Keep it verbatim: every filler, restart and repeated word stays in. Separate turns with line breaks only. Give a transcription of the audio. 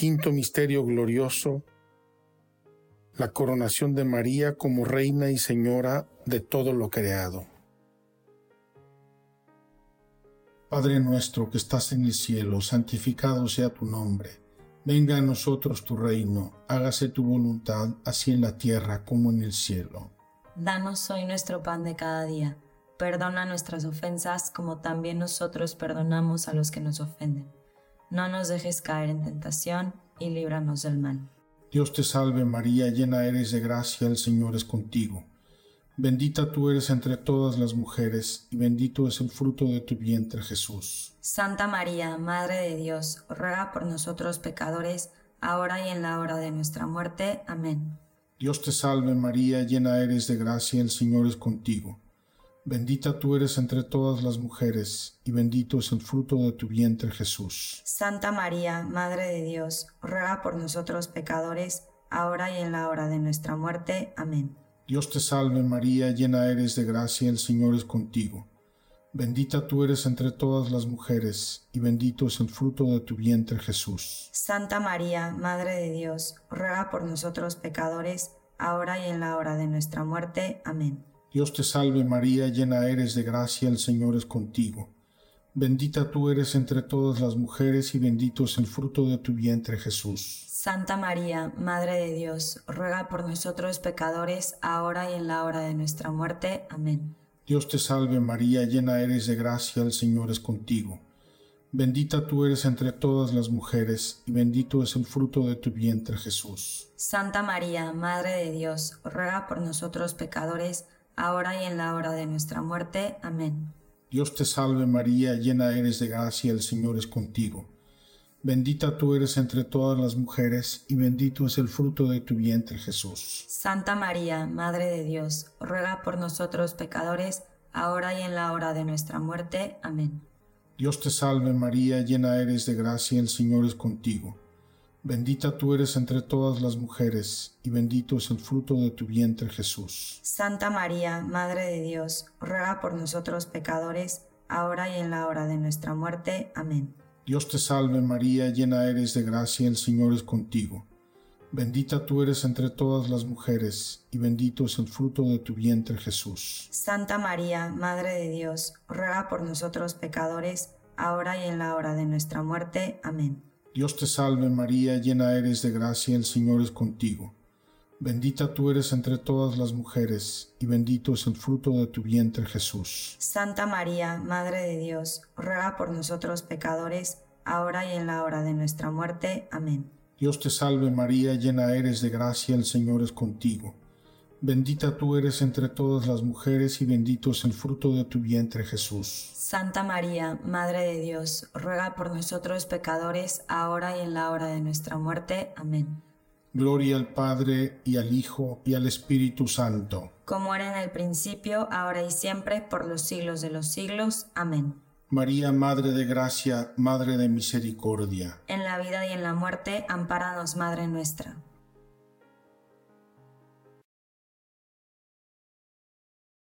Quinto misterio glorioso, la coronación de María como Reina y Señora de todo lo creado. Padre nuestro que estás en el cielo, santificado sea tu nombre. Venga a nosotros tu reino, hágase tu voluntad, así en la tierra como en el cielo.
Danos hoy nuestro pan de cada día. Perdona nuestras ofensas como también nosotros perdonamos a los que nos ofenden. No nos dejes caer en tentación y líbranos del mal.
Dios te salve María, llena eres de gracia, el Señor es contigo. Bendita tú eres entre todas las mujeres, y bendito es el fruto de tu vientre, Jesús.
Santa María, Madre de Dios, ruega por nosotros pecadores, ahora y en la hora de nuestra muerte. Amén.
Dios te salve María, llena eres de gracia, el Señor es contigo. Bendita tú eres entre todas las mujeres, y bendito es el fruto de tu vientre, Jesús.
Santa María, Madre de Dios, ruega por nosotros pecadores, ahora y en la hora de nuestra muerte. Amén.
Dios te salve María, llena eres de gracia, el Señor es contigo. Bendita tú eres entre todas las mujeres, y bendito es el fruto de tu vientre, Jesús.
Santa María, Madre de Dios, ruega por nosotros pecadores, ahora y en la hora de nuestra muerte. Amén.
Dios te salve María, llena eres de gracia, el Señor es contigo. Bendita tú eres entre todas las mujeres, y bendito es el fruto de tu vientre, Jesús.
Santa María, Madre de Dios, ruega por nosotros pecadores, ahora y en la hora de nuestra muerte. Amén.
Dios te salve María, llena eres de gracia, el Señor es contigo. Bendita tú eres entre todas las mujeres, y bendito es el fruto de tu vientre, Jesús.
Santa María, Madre de Dios, ruega por nosotros pecadores, ahora y en la hora de nuestra muerte. Amén.
Dios te salve María, llena eres de gracia, el Señor es contigo. Bendita tú eres entre todas las mujeres, y bendito es el fruto de tu vientre, Jesús.
Santa María, Madre de Dios, ruega por nosotros pecadores, ahora y en la hora de nuestra muerte. Amén.
Dios te salve María, llena eres de gracia, el Señor es contigo. Bendita tú eres entre todas las mujeres, y bendito es el fruto de tu vientre, Jesús.
Santa María, Madre de Dios, ruega por nosotros pecadores, ahora y en la hora de nuestra muerte. Amén.
Dios te salve María, llena eres de gracia, el Señor es contigo. Bendita tú eres entre todas las mujeres, y bendito es el fruto de tu vientre, Jesús.
Santa María, Madre de Dios, ruega por nosotros pecadores, ahora y en la hora de nuestra muerte. Amén.
Dios te salve María, llena eres de gracia, el Señor es contigo. Bendita tú eres entre todas las mujeres, y bendito es el fruto de tu vientre, Jesús.
Santa María, Madre de Dios, ruega por nosotros pecadores, ahora y en la hora de nuestra muerte. Amén.
Dios te salve María, llena eres de gracia, el Señor es contigo. Bendita tú eres entre todas las mujeres, y bendito es el fruto de tu vientre, Jesús.
Santa María, Madre de Dios, ruega por nosotros pecadores, ahora y en la hora de nuestra muerte. Amén.
Gloria al Padre, y al Hijo, y al Espíritu Santo.
Como era en el principio, ahora y siempre, por los siglos de los siglos. Amén.
María, Madre de Gracia, Madre de Misericordia.
En la vida y en la muerte, ampáranos, Madre nuestra.